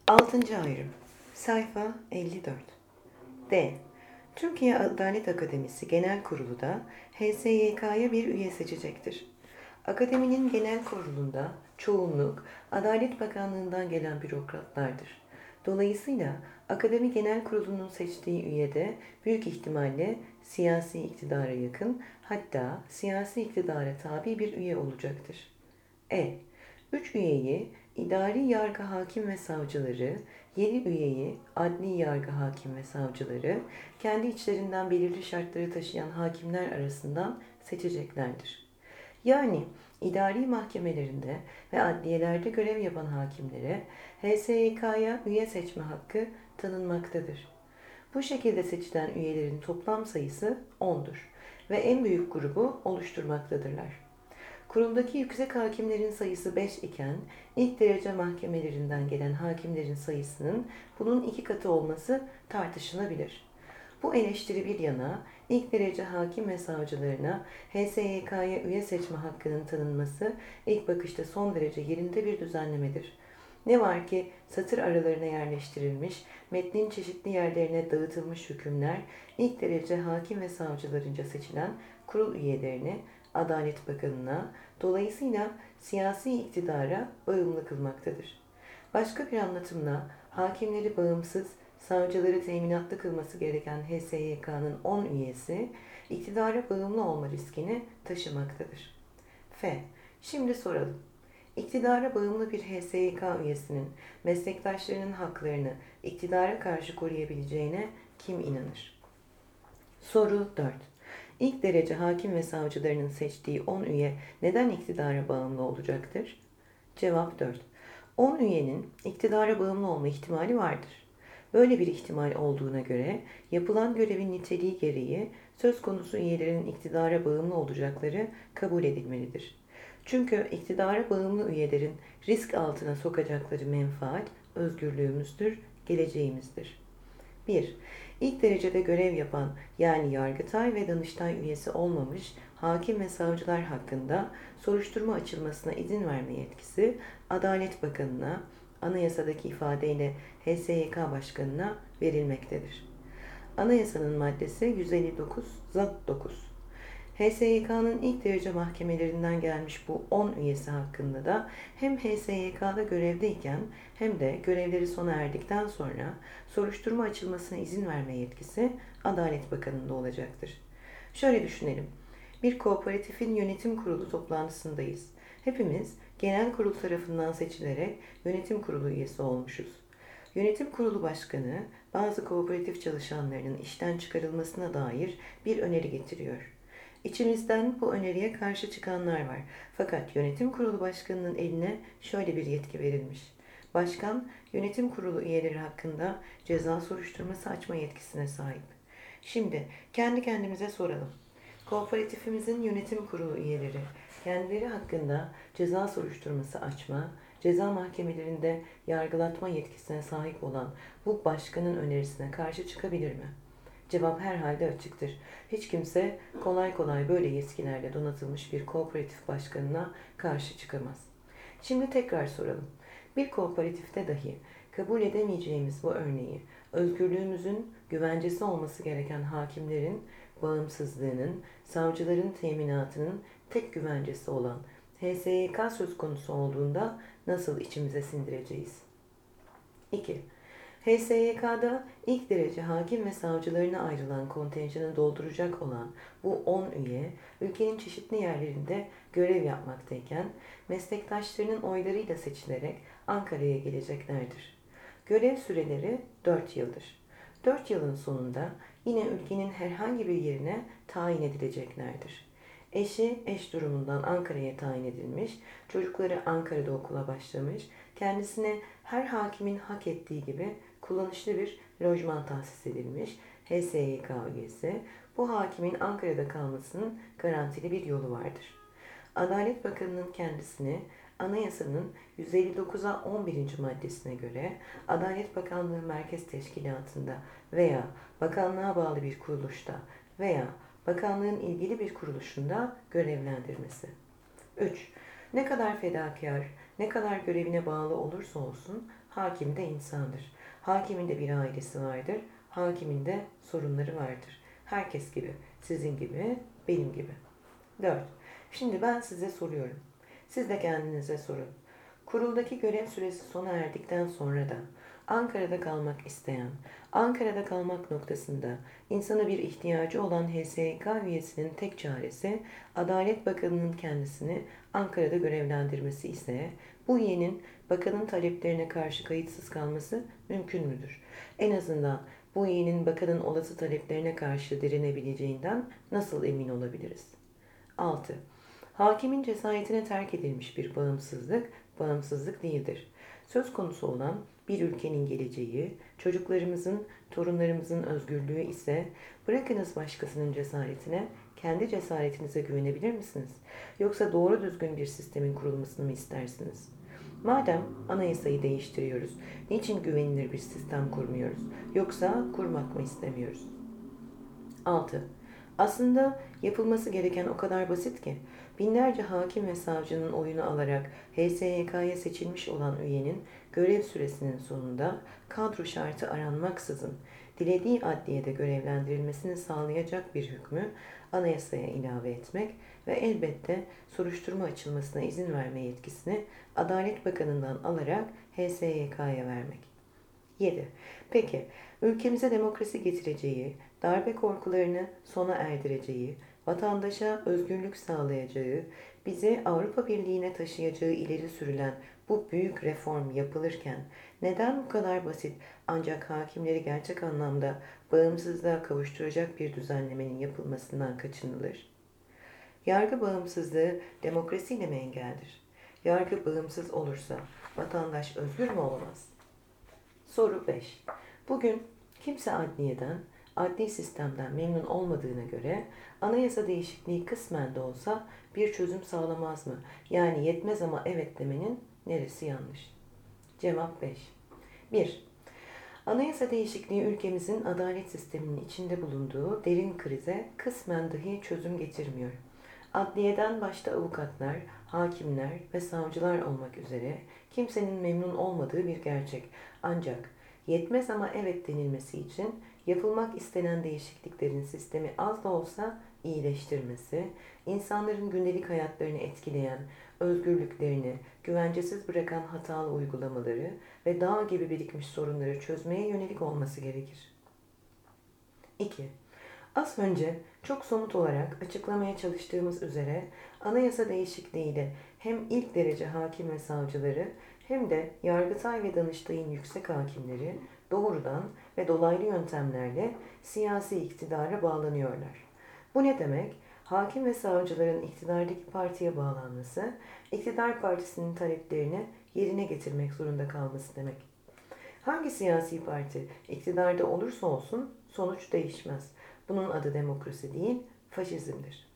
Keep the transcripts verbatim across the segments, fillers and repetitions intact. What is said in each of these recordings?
Altıncı ayrım. Sayfa elli dört. D. Türkiye Adalet Akademisi Genel Kurulu da H S Y K'ya bir üye seçecektir. Akademinin genel kurulunda çoğunluk Adalet Bakanlığı'ndan gelen bürokratlardır. Dolayısıyla Akademi Genel Kurulu'nun seçtiği üye de büyük ihtimalle siyasi iktidara yakın, hatta siyasi iktidara tabi bir üye olacaktır. E. Üç üyeyi idari yargı hakim ve savcıları, yedi üyeyi adli yargı hakim ve savcıları, kendi içlerinden belirli şartları taşıyan hakimler arasından seçeceklerdir. Yani idari mahkemelerinde ve adliyelerde görev yapan hakimlere H S Y K'ya üye seçme hakkı tanınmaktadır. Bu şekilde seçilen üyelerin toplam sayısı on'dur ve en büyük grubu oluşturmaktadırlar. Kuruldaki yüksek hakimlerin sayısı beş iken ilk derece mahkemelerinden gelen hakimlerin sayısının bunun iki katı olması tartışılabilir. Bu eleştiri bir yana, ilk derece hakim ve savcılarına H S Y K'ya üye seçme hakkının tanınması ilk bakışta son derece yerinde bir düzenlemedir. Ne var ki satır aralarına yerleştirilmiş, metnin çeşitli yerlerine dağıtılmış hükümler ilk derece hakim ve savcılarınca seçilen kurul üyelerini Adalet Bakanı'na, dolayısıyla siyasi iktidara bağımlı kılmaktadır. Başka bir anlatımla hakimleri bağımsız, savcıları teminatlı kılması gereken H S Y K'nın on üyesi iktidara bağımlı olma riskini taşımaktadır. F. Şimdi soralım. İktidara bağımlı bir H S Y K üyesinin meslektaşlarının haklarını iktidara karşı koruyabileceğine kim inanır? Soru dört. İlk derece hakim ve savcılarının seçtiği on üye neden iktidara bağımlı olacaktır? Cevap dört. on üyenin iktidara bağımlı olma ihtimali vardır. Böyle bir ihtimal olduğuna göre yapılan görevin niteliği gereği söz konusu üyelerin iktidara bağımlı olacakları kabul edilmelidir. Çünkü iktidara bağımlı üyelerin risk altına sokacakları menfaat özgürlüğümüzdür, geleceğimizdir. bir. İlk derecede görev yapan, yani Yargıtay ve Danıştay üyesi olmamış hakim ve savcılar hakkında soruşturma açılmasına izin verme yetkisi Adalet Bakanı'na, anayasadaki ifadeyle H S Y K Başkanı'na verilmektedir. Anayasanın maddesi yüz elli dokuz zat dokuz. H S Y K'nın ilk derece mahkemelerinden gelmiş bu on üyesi hakkında da hem H S Y K'da görevdeyken hem de görevleri sona erdikten sonra soruşturma açılmasına izin verme yetkisi Adalet Bakanı'nda olacaktır. Şöyle düşünelim. Bir kooperatifin yönetim kurulu toplantısındayız. Hepimiz genel kurul tarafından seçilerek yönetim kurulu üyesi olmuşuz. Yönetim kurulu başkanı bazı kooperatif çalışanlarının işten çıkarılmasına dair bir öneri getiriyor. İçimizden bu öneriye karşı çıkanlar var. Fakat yönetim kurulu başkanının eline şöyle bir yetki verilmiş. Başkan, yönetim kurulu üyeleri hakkında ceza soruşturması açma yetkisine sahip. Şimdi kendi kendimize soralım. Kooperatifimizin yönetim kurulu üyeleri kendileri hakkında ceza soruşturması açma, ceza mahkemelerinde yargılatma yetkisine sahip olan bu başkanın önerisine karşı çıkabilir mi? Cevap herhalde açıktır. Hiç kimse kolay kolay böyle yetkilerle donatılmış bir kooperatif başkanına karşı çıkamaz. Şimdi tekrar soralım. Bir kooperatifte dahi kabul edemeyeceğimiz bu örneği, özgürlüğümüzün güvencesi olması gereken hakimlerin bağımsızlığının, savcıların teminatının tek güvencesi olan H S Y K söz konusu olduğunda nasıl içimize sindireceğiz? iki. H S Y K'da ilk derece hakim ve savcılarına ayrılan kontenjanı dolduracak olan bu on üye, ülkenin çeşitli yerlerinde görev yapmaktayken, meslektaşlarının oylarıyla seçilerek Ankara'ya geleceklerdir. Görev süreleri dört yıldır. dört yılın sonunda yine ülkenin herhangi bir yerine tayin edileceklerdir. Eşi eş durumundan Ankara'ya tayin edilmiş, çocukları Ankara'da okula başlamış, kendisine her hakimin hak ettiği gibi kullanışlı bir lojman tahsis edilmiş H S Y K üyesi, bu hakimin Ankara'da kalmasının garantili bir yolu vardır. Adalet Bakanı'nın kendisini Anayasanın yüz elli dokuza on birinci maddesine göre Adalet Bakanlığı Merkez Teşkilatı'nda veya bakanlığa bağlı bir kuruluşta veya bakanlığın ilgili bir kuruluşunda görevlendirmesi. üç. Ne kadar fedakar, ne kadar görevine bağlı olursa olsun Hakim de insandır. Hakimin de bir ailesi vardır. Hakimin de sorunları vardır. Herkes gibi, sizin gibi, benim gibi. Dört. Şimdi ben size soruyorum. Siz de kendinize sorun. Kuruldaki görev süresi sona erdikten sonra da Ankara'da kalmak isteyen, Ankara'da kalmak noktasında insana bir ihtiyacı olan H S Y K üyesinin tek çaresi Adalet Bakanı'nın kendisini Ankara'da görevlendirmesi ise bu üyenin bakanın taleplerine karşı kayıtsız kalması mümkün müdür? En azından bu üyenin bakanın olası taleplerine karşı direnebileceğinden nasıl emin olabiliriz? Altı. Hakimin cesaretine terk edilmiş bir bağımsızlık, bağımsızlık değildir. Söz konusu olan bir ülkenin geleceği, çocuklarımızın, torunlarımızın özgürlüğü ise bırakınız başkasının cesaretine, kendi cesaretinize güvenebilir misiniz? Yoksa doğru düzgün bir sistemin kurulmasını mı istersiniz? Madem anayasayı değiştiriyoruz, niçin güvenilir bir sistem kurmuyoruz? Yoksa kurmak mı istemiyoruz? Altı. Aslında yapılması gereken o kadar basit ki, binlerce hakim ve savcının oyunu alarak H S Y K'ya seçilmiş olan üyenin görev süresinin sonunda kadro şartı aranmaksızın dilediği adliyede görevlendirilmesini sağlayacak bir hükmü anayasaya ilave etmek ve elbette soruşturma açılmasına izin verme yetkisini Adalet Bakanı'ndan alarak H S Y K'ya vermek. Yedi. Peki, ülkemize demokrasi getireceği, darbe korkularını sona erdireceği, vatandaşa özgürlük sağlayacağı, bizi Avrupa Birliği'ne taşıyacağı ileri sürülen bu büyük reform yapılırken neden bu kadar basit ancak hakimleri gerçek anlamda bağımsızlığa kavuşturacak bir düzenlemenin yapılmasından kaçınılır? Yargı bağımsızlığı demokrasiyle mi engeldir? Yargı bağımsız olursa vatandaş özgür mü olamaz? Soru beş. Bugün kimse adliyeden, adli sistemden memnun olmadığına göre anayasa değişikliği kısmen de olsa bir çözüm sağlamaz mı? Yani yetmez ama evet demenin neresi yanlış? Cevap beş. bir. Anayasa değişikliği ülkemizin adalet sisteminin içinde bulunduğu derin krize kısmen dahi çözüm getirmiyor. Adliyeden başta avukatlar, hakimler ve savcılar olmak üzere kimsenin memnun olmadığı bir gerçek. Ancak yetmez ama evet denilmesi için yapılmak istenen değişikliklerin sistemi az da olsa iyileştirmesi, insanların gündelik hayatlarını etkileyen, özgürlüklerini güvencesiz bırakan hatalı uygulamaları ve dağ gibi birikmiş sorunları çözmeye yönelik olması gerekir. iki. Az önce çok somut olarak açıklamaya çalıştığımız üzere anayasa değişikliğiyle hem ilk derece hakim ve savcıları hem de Yargıtay ve Danıştay'ın yüksek hakimleri doğrudan ve dolaylı yöntemlerle siyasi iktidara bağlanıyorlar. Bu ne demek? Hakim ve savcıların iktidardaki partiye bağlanması, iktidar partisinin taleplerini yerine getirmek zorunda kalması demek. Hangi siyasi parti iktidarda olursa olsun sonuç değişmez. Bunun adı demokrasi değil, faşizmdir.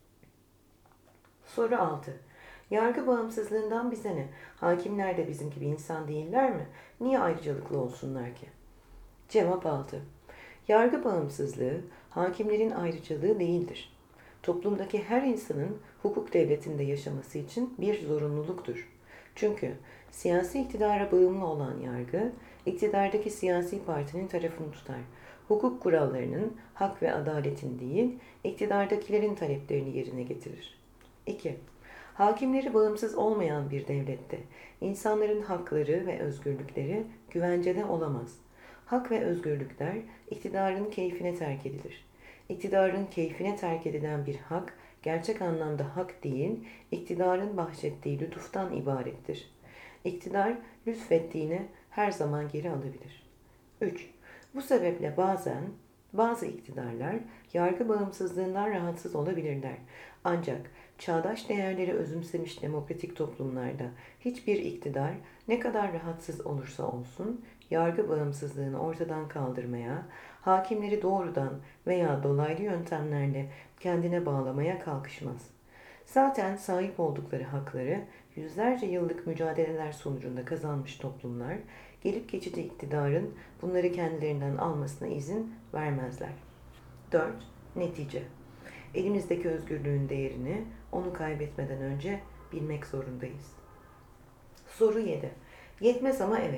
Soru altı. Yargı bağımsızlığından bize ne? Hakimler de bizim gibi insan değiller mi? Niye ayrıcalıklı olsunlar ki? Cevap altı. Yargı bağımsızlığı, hakimlerin ayrıcalığı değildir. Toplumdaki her insanın hukuk devletinde yaşaması için bir zorunluluktur. Çünkü siyasi iktidara bağımlı olan yargı, iktidardaki siyasi partinin tarafını tutar. Hukuk kurallarının, hak ve adaletin değil, iktidardakilerin taleplerini yerine getirir. iki. Hakimleri bağımsız olmayan bir devlette insanların hakları ve özgürlükleri güvencede olamaz. Hak ve özgürlükler iktidarın keyfine terk edilir. İktidarın keyfine terk edilen bir hak, gerçek anlamda hak değil, iktidarın bahşettiği lütuftan ibarettir. İktidar lütfettiğini her zaman geri alabilir. üç. Bu sebeple bazen bazı iktidarlar yargı bağımsızlığından rahatsız olabilirler. Ancak çağdaş değerleri özümsemiş demokratik toplumlarda hiçbir iktidar ne kadar rahatsız olursa olsun yargı bağımsızlığını ortadan kaldırmaya, hakimleri doğrudan veya dolaylı yöntemlerle kendine bağlamaya kalkışmaz. Zaten sahip oldukları hakları yüzlerce yıllık mücadeleler sonucunda kazanmış toplumlar, gelip geçici iktidarın bunları kendilerinden almasına izin vermezler. dört. Netice. Elimizdeki özgürlüğün değerini onu kaybetmeden önce bilmek zorundayız. Soru yedi. Yetmez ama evet.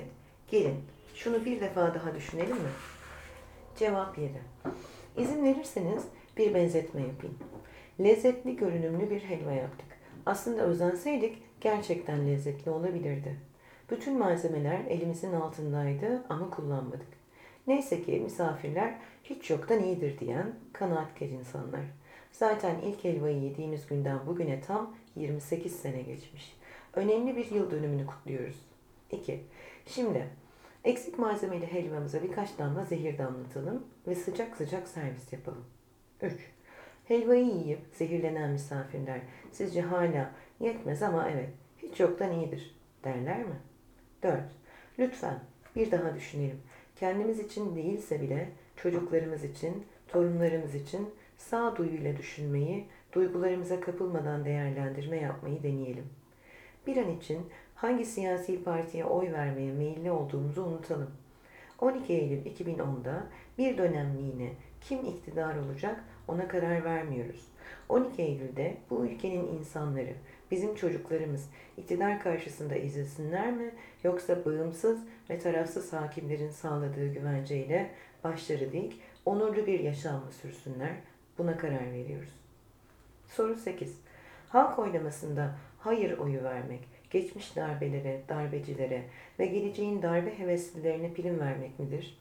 Gelin şunu bir defa daha düşünelim mi? Cevap yedi. İzin verirseniz bir benzetme yapayım. Lezzetli görünümlü bir helva yaptık. Aslında özenseydik gerçekten lezzetli olabilirdi. Bütün malzemeler elimizin altındaydı ama kullanmadık. Neyse ki misafirler hiç yoktan iyidir diyen kanaatkar insanlar. Zaten ilk helvayı yediğimiz günden bugüne tam yirmi sekiz sene geçmiş. Önemli bir yıl dönümünü kutluyoruz. iki. Şimdi eksik malzemeli helvamıza birkaç damla zehir damlatalım ve sıcak sıcak servis yapalım. üç. Helvayı yiyip zehirlenen misafirler sizce hala yetmez ama evet hiç yoktan iyidir derler mi? dört. Lütfen bir daha düşünelim. Kendimiz için değilse bile çocuklarımız için, torunlarımız için sağduyuyla düşünmeyi, duygularımıza kapılmadan değerlendirme yapmayı deneyelim. Bir an için hangi siyasi partiye oy vermeye meyilli olduğumuzu unutalım. on iki Eylül iki bin onda bir dönemliğine kim iktidar olacak ona karar vermiyoruz. on iki Eylül'de bu ülkenin insanları, bizim çocuklarımız iktidar karşısında ezilsinler mi yoksa bağımsız ve tarafsız hakimlerin sağladığı güvenceyle başları dik, onurlu bir yaşam mı sürsünler? Buna karar veriyoruz. Soru sekiz. Halk oylamasında hayır oyu vermek, geçmiş darbelere, darbecilere ve geleceğin darbe heveslilerine prim vermek midir?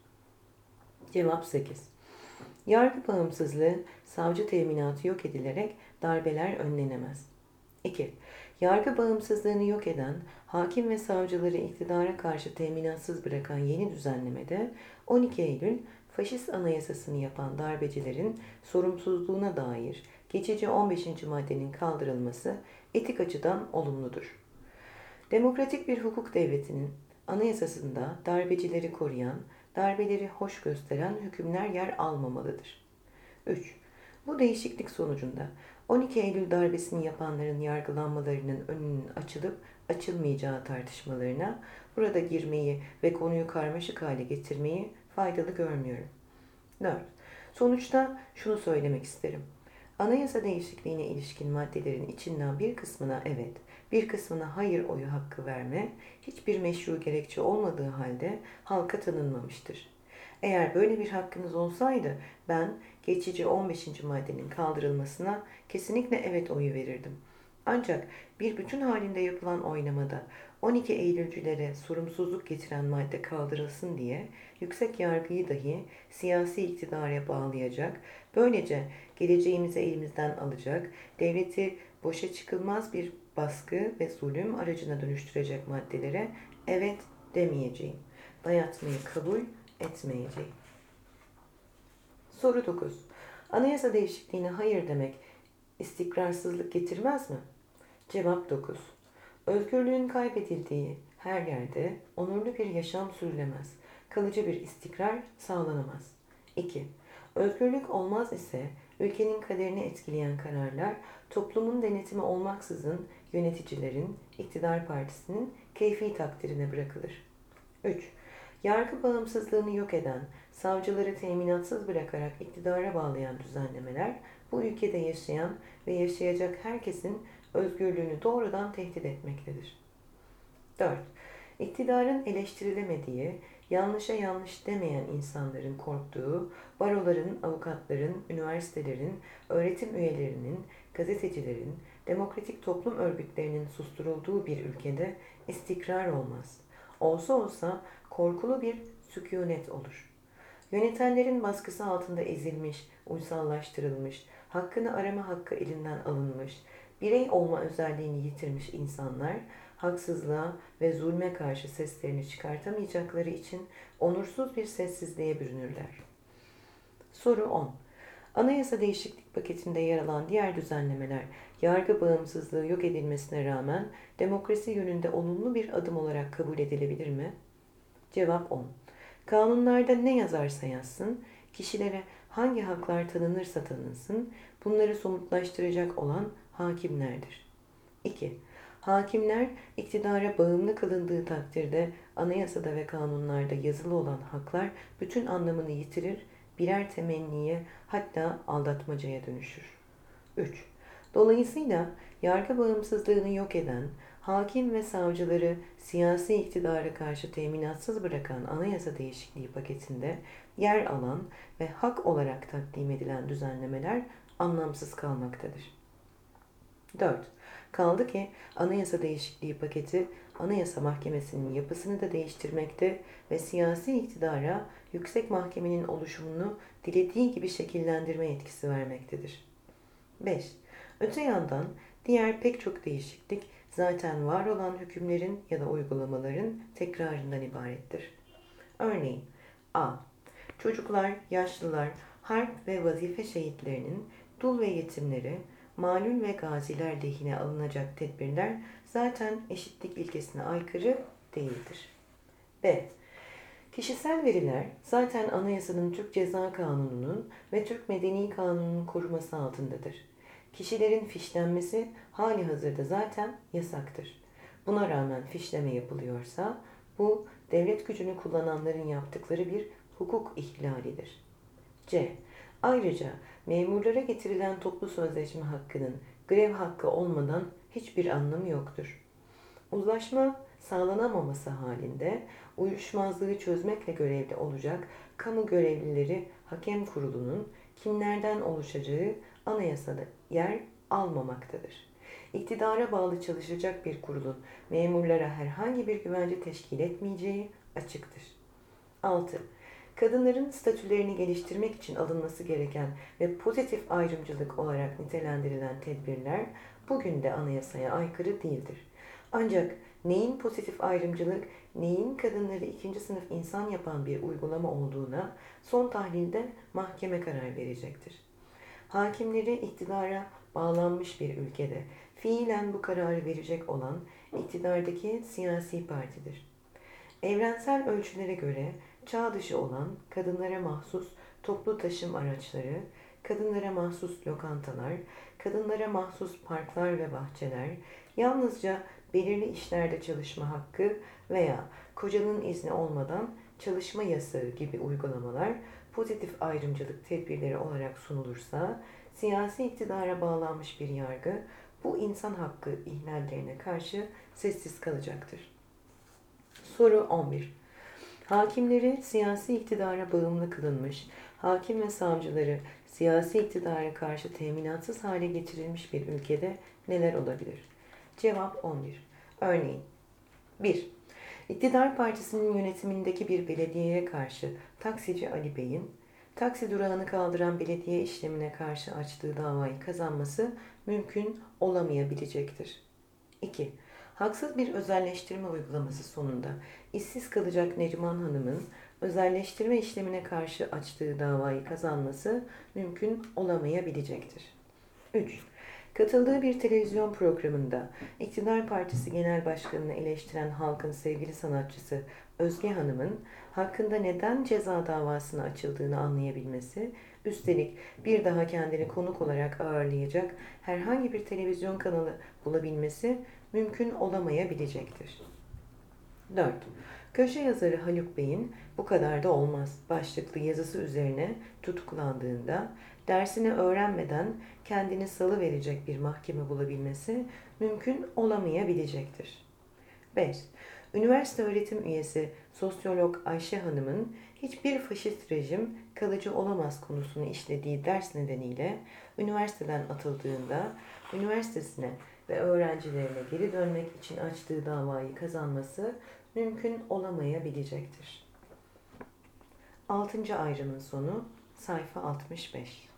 Cevap sekiz. Yargı bağımsızlığı, savcı teminatı yok edilerek darbeler önlenemez. iki. Yargı bağımsızlığını yok eden, hakim ve savcıları iktidara karşı teminatsız bırakan yeni düzenlemede on iki Eylül faşist anayasasını yapan darbecilerin sorumsuzluğuna dair geçici on beşinci maddenin kaldırılması etik açıdan olumludur. Demokratik bir hukuk devletinin anayasasında darbecileri koruyan, darbeleri hoş gösteren hükümler yer almamalıdır. üç. Bu değişiklik sonucunda on iki Eylül darbesini yapanların yargılanmalarının önünün açılıp açılmayacağı tartışmalarına burada girmeyi ve konuyu karmaşık hale getirmeyi faydalı görmüyorum. dört. Sonuçta şunu söylemek isterim. Anayasa değişikliğine ilişkin maddelerin içinden bir kısmına evet, bir kısmına hayır oyu hakkı verme, hiçbir meşru gerekçe olmadığı halde halka tanınmamıştır. Eğer böyle bir hakkınız olsaydı ben geçici on beşinci maddenin kaldırılmasına kesinlikle evet oyu verirdim. Ancak bir bütün halinde yapılan oylamada on iki Eylülcülere sorumsuzluk getiren madde kaldırılsın diye yüksek yargıyı dahi siyasi iktidara bağlayacak, böylece geleceğimizi elimizden alacak, devleti boşa çıkılmaz bir baskı ve zulüm aracına dönüştürecek maddelere evet demeyeceğim. Dayatmayı kabul etmeyeceğim. Soru dokuz. Anayasa değişikliğine hayır demek istikrarsızlık getirmez mi? Cevap dokuz. Özgürlüğün kaybedildiği her yerde onurlu bir yaşam sürülemez. Kalıcı bir istikrar sağlanamaz. iki. Özgürlük olmaz ise ülkenin kaderini etkileyen kararlar toplumun denetimi olmaksızın yöneticilerin, iktidar partisinin keyfi takdirine bırakılır. üç. Yargı bağımsızlığını yok eden, savcıları teminatsız bırakarak iktidara bağlayan düzenlemeler bu ülkede yaşayan ve yaşayacak herkesin özgürlüğünü doğrudan tehdit etmektedir. dört. İktidarın eleştirilemediği, yanlışa yanlış demeyen insanların korktuğu, baroların, avukatların, üniversitelerin, öğretim üyelerinin, gazetecilerin, demokratik toplum örgütlerinin susturulduğu bir ülkede istikrar olmaz. Olsa olsa korkulu bir sükunet olur. Yönetenlerin baskısı altında ezilmiş, uysallaştırılmış, hakkını arama hakkı elinden alınmış, birey olma özelliğini yitirmiş insanlar, haksızlığa ve zulme karşı seslerini çıkartamayacakları için onursuz bir sessizliğe bürünürler. Soru on. Anayasa değişiklik paketinde yer alan diğer düzenlemeler, yargı bağımsızlığı yok edilmesine rağmen demokrasi yönünde olumlu bir adım olarak kabul edilebilir mi? Cevap on. Kanunlarda ne yazarsa yazsın, kişilere hangi haklar tanınırsa tanınsın, bunları somutlaştıracak olan hakimlerdir. iki. Hakimler iktidara bağımlı kılındığı takdirde anayasada ve kanunlarda yazılı olan haklar bütün anlamını yitirir, birer temenniye hatta aldatmacaya dönüşür. üç. Dolayısıyla yargı bağımsızlığını yok eden, Hakim ve savcıları siyasi iktidara karşı teminatsız bırakan anayasa değişikliği paketinde yer alan ve hak olarak takdim edilen düzenlemeler anlamsız kalmaktadır. dört. Kaldı ki anayasa değişikliği paketi Anayasa Mahkemesi'nin yapısını da değiştirmekte ve siyasi iktidara yüksek mahkemenin oluşumunu dilediği gibi şekillendirme yetkisi vermektedir. beş. Öte yandan diğer pek çok değişiklik zaten var olan hükümlerin ya da uygulamaların tekrarından ibarettir. Örneğin A. Çocuklar, yaşlılar, harp ve vazife şehitlerinin, dul ve yetimleri, malul ve gaziler lehine alınacak tedbirler zaten eşitlik ilkesine aykırı değildir. B. Kişisel veriler zaten anayasanın Türk Ceza Kanunu'nun ve Türk Medeni Kanunu'nun koruması altındadır. Kişilerin fişlenmesi hali hazırda zaten yasaktır. Buna rağmen fişleme yapılıyorsa bu devlet gücünü kullananların yaptıkları bir hukuk ihlalidir. C. Ayrıca memurlara getirilen toplu sözleşme hakkının grev hakkı olmadan hiçbir anlamı yoktur. Uzlaşma sağlanamaması halinde uyuşmazlığı çözmekle görevli olacak kamu görevlileri hakem kurulunun kimlerden oluşacağı anayasada yer almamaktadır. İktidara bağlı çalışacak bir kurulun memurlara herhangi bir güvence teşkil etmeyeceği açıktır. altı. Kadınların statülerini geliştirmek için alınması gereken ve pozitif ayrımcılık olarak nitelendirilen tedbirler bugün de anayasaya aykırı değildir. Ancak neyin pozitif ayrımcılık, neyin kadınları ikinci sınıf insan yapan bir uygulama olduğuna son tahlilde mahkeme karar verecektir. Hakimleri iktidara bağlanmış bir ülkede fiilen bu kararı verecek olan iktidardaki siyasi partidir. Evrensel ölçülere göre çağ dışı olan kadınlara mahsus toplu taşım araçları, kadınlara mahsus lokantalar, kadınlara mahsus parklar ve bahçeler, yalnızca belirli işlerde çalışma hakkı veya kocanın izni olmadan çalışma yasağı gibi uygulamalar pozitif ayrımcılık tedbirleri olarak sunulursa, siyasi iktidara bağlanmış bir yargı bu insan hakkı ihlallerine karşı sessiz kalacaktır. Soru on bir. Hakimleri siyasi iktidara bağımlı kılınmış, hakim ve savcıları siyasi iktidara karşı teminatsız hale getirilmiş bir ülkede neler olabilir? Cevap on bir. Örneğin bir. İktidar partisinin yönetimindeki bir belediyeye karşı taksici Ali Bey'in taksi durağını kaldıran belediye işlemine karşı açtığı davayı kazanması mümkün olamayabilecektir. iki. Haksız bir özelleştirme uygulaması sonunda işsiz kalacak Neriman Hanım'ın özelleştirme işlemine karşı açtığı davayı kazanması mümkün olamayabilecektir. üç. Katıldığı bir televizyon programında İktidar Partisi Genel Başkanı'nı eleştiren halkın sevgili sanatçısı Özge Hanım'ın hakkında neden ceza davasına açıldığını anlayabilmesi, üstelik bir daha kendini konuk olarak ağırlayacak herhangi bir televizyon kanalı bulabilmesi mümkün olamayabilecektir. dört. Köşe yazarı Haluk Bey'in "Bu kadar da olmaz" başlıklı yazısı üzerine tutuklandığında dersini öğrenmeden kendini salıverecek bir mahkeme bulabilmesi mümkün olamayabilecektir. beş. Üniversite öğretim üyesi sosyolog Ayşe Hanım'ın hiçbir faşist rejim kalıcı olamaz konusunu işlediği ders nedeniyle üniversiteden atıldığında üniversitesine ve öğrencilerine geri dönmek için açtığı davayı kazanması mümkün olamayabilecektir. altıncı ayrımın sonu sayfa altmış beş.